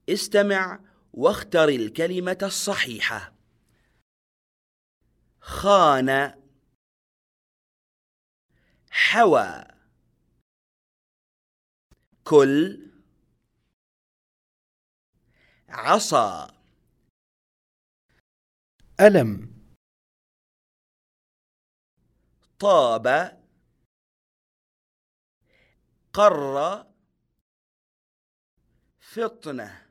استمع واختر الكلمة الصحيحة. خان، حوى، كل، عصا، ألم، طاب، قر، فطنة.